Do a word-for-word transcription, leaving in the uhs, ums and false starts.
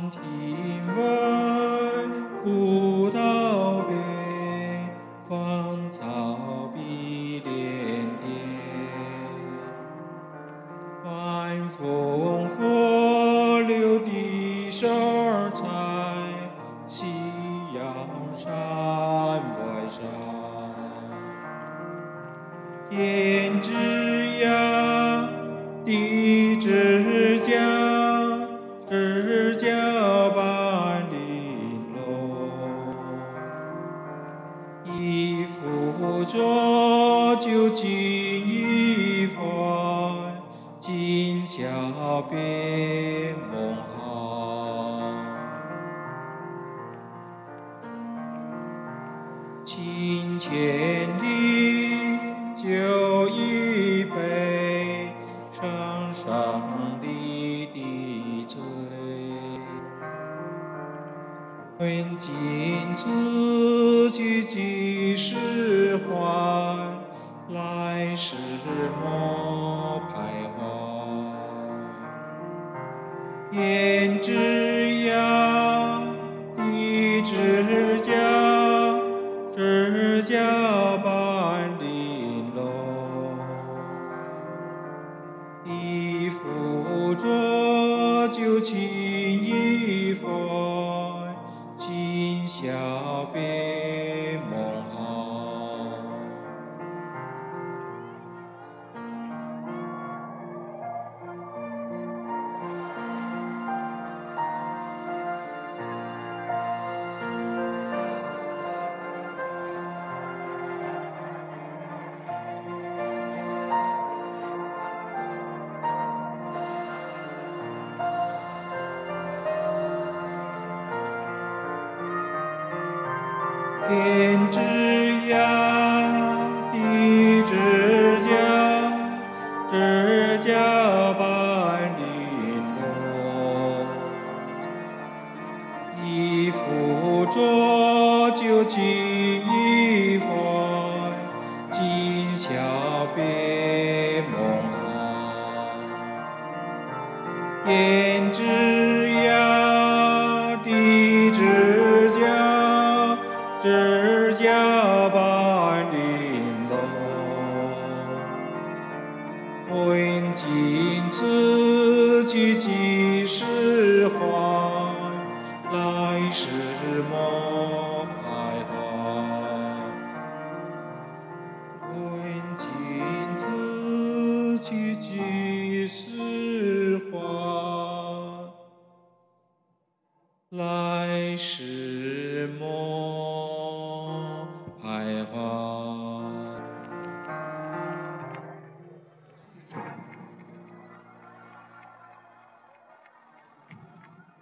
庭外，古道边，芳草碧连天。晚风拂柳笛声残，夕阳山外山。天之涯，地之角，知交半零落。一壶浊酒尽一番，今宵别梦寒。情千里，酒一杯，声声离滴醉。问今此去几时还？来时莫徘徊。天之涯，地之角，知交半零落。一壶浊酒尽一番，今宵别梦寒。天之涯，地之角，知交半零落。一壶浊酒尽一番，今宵别梦寒。天之涯，地之角，知交半零落。问今此去几时还？来时莫徘徊。问今此去几时还？来时莫徘徊。